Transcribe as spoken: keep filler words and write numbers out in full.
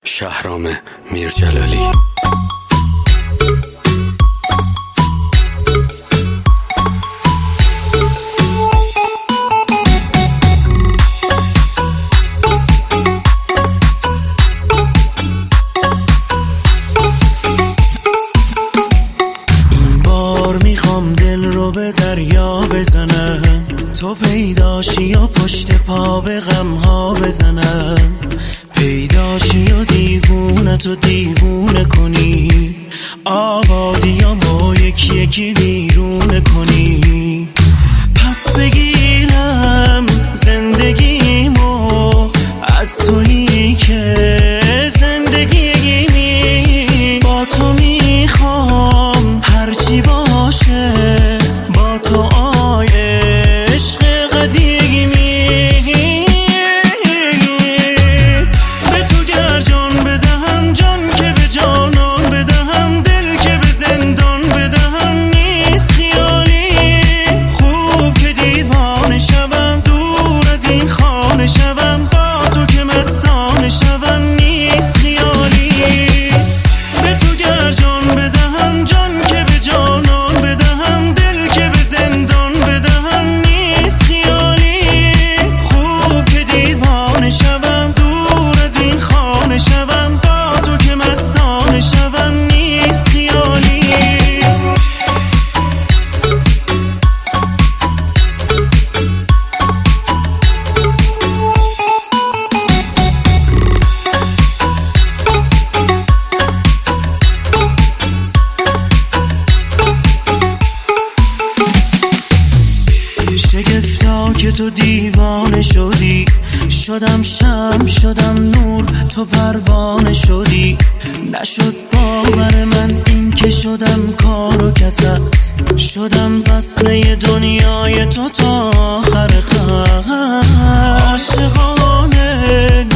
شهرام میرجلالی. این بار میخوام دل رو به دریا بزنم، تو پیداشی و پشت پا به غمها بزنم، پیداشی و دیوونه تو دیوونه کنی، آبادیامو یکی یکی ویرونه کنی، پس بگیرم زندگیمو از تویی که زندگیمی، با تو میخوام هرچی باشه، با تو آی عشق قدیمی، به تو گر جان بدهم جان که به جانان بدهم، دل که به زندان بدهم نیست خیالی، خوب که دیوانه شوم دور از این خانه شوم، با تو که مستانه شوم نیست خیالی، به تو گر جان بدهم جان که به جانان بدهم، دل که به زندان بدهم نیست خیالی، خوب که دیوانه شوم دور از این خانه شوم، با تو که مستانه شوم نیست خیالی. شگفتا که تو دیوانه شدی، شدم شمع شدم نور تو پروانه شدی، نشد باور من این که شدم کار و کست، شدم وصله دنیای تو تا آخر خط، عاشقانه